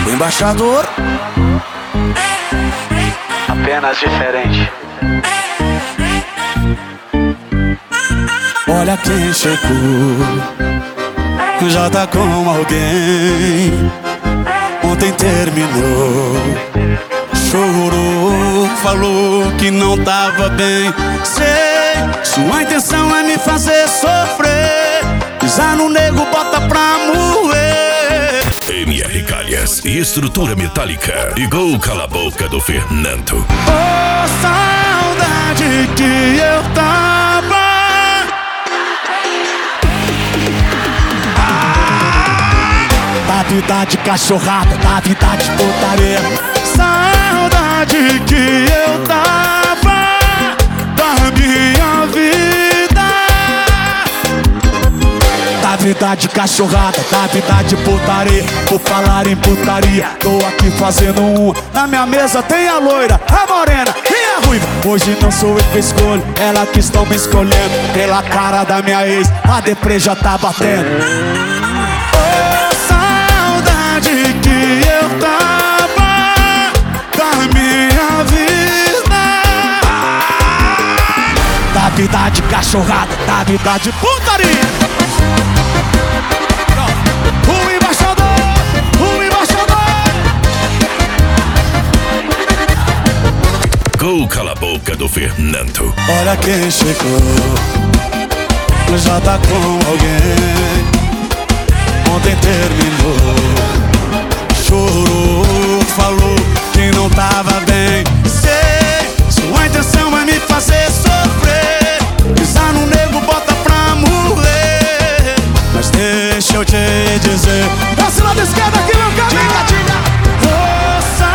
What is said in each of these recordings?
O embaixador, apenas diferente. olha quem chegou, já tá com alguém. Ontem terminou, chorou, falou que não tava bem. Sei, sua intenção é me fazer sofrer, pisar no nego, bota pra moer. MR Calhas e estrutura metálica. Igual Cala a Boca do Fernando. Oh, saudade que eu tava. Da vida de cachorrada, da vida de putaria. Saudade que eu tava da minha vida. Da vida de cachorrada, da vida de putaria. Por falar em putaria, tô aqui fazendo um. Na minha mesa tem a loira, a morena e a ruiva. Hoje não sou eu que escolho, ela que estão me escolhendo. Pela cara da minha ex, a deprê já tá batendo. Que eu tava da minha vida. Da vida de cachorrada, da vida de putaria. O embaixador. Gol Cala a Boca do Fernando. Olha quem chegou, já tá com alguém. Ontem terminou, chorou, falou que não tava bem. Sei, sua intenção é me fazer sofrer, pisar no nego, bota pra morrer. Mas deixa eu te dizer, esse lado esquerdo aqui, meu caminho. Força.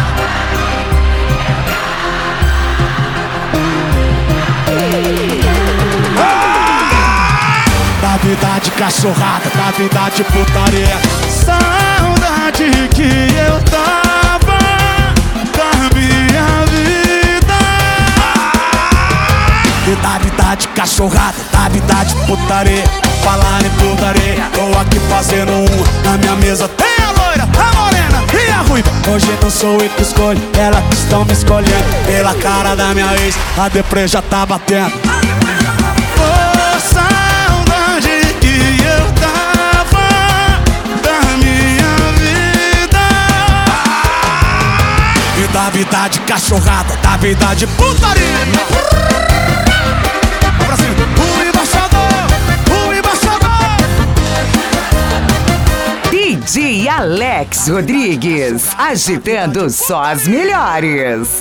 Da vida de cachorrada, da vida de putaria. Saudade que eu tava da minha vida. Da vida de cachorrada, da vida de putaria. Falar em putaria, tô aqui fazendo um. Na minha mesa tem a loira, a morena e a ruiva. Hoje não sou eu que escolho, ela que estão me escolhendo. Pela cara da minha ex, a deprê já tá batendo. Da vida de cachorrada, da vida de putaria. Pra cima, o embaixador. DJ Alex Rodrigues, agitando só as melhores.